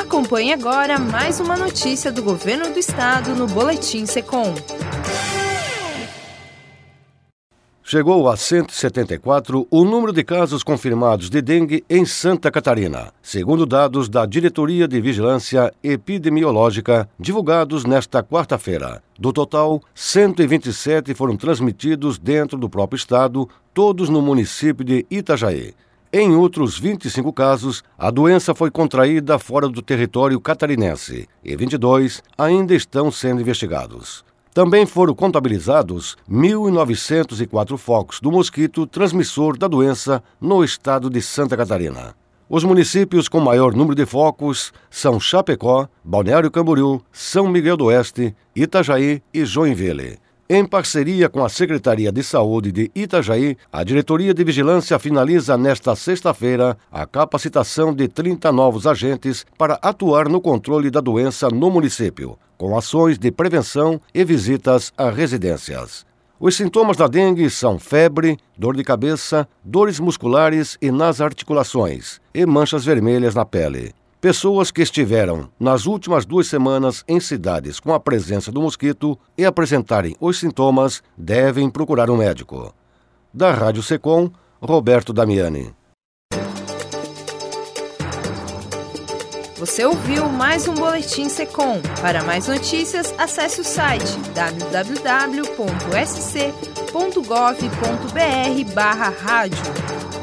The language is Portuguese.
Acompanhe agora mais uma notícia do Governo do Estado no Boletim Secom. Chegou a 174 o número de casos confirmados de dengue em Santa Catarina, segundo dados da Diretoria de Vigilância Epidemiológica divulgados nesta quarta-feira. Do total, 127 foram transmitidos dentro do próprio estado, todos no município de Itajaí. Em outros 25 casos, a doença foi contraída fora do território catarinense e 22 ainda estão sendo investigados. Também foram contabilizados 1.904 focos do mosquito transmissor da doença no estado de Santa Catarina. Os municípios com maior número de focos são Chapecó, Balneário Camboriú, São Miguel do Oeste, Itajaí e Joinville. Em parceria com a Secretaria de Saúde de Itajaí, a Diretoria de Vigilância finaliza nesta sexta-feira a capacitação de 30 novos agentes para atuar no controle da doença no município, com ações de prevenção e visitas a residências. Os sintomas da dengue são febre, dor de cabeça, dores musculares e nas articulações e manchas vermelhas na pele. Pessoas que estiveram nas últimas 2 semanas em cidades com a presença do mosquito e apresentarem os sintomas devem procurar um médico. Da Rádio Secom, Roberto Damiani. Você ouviu mais um Boletim Secom. Para mais notícias, acesse o site www.sc.gov.br/rádio.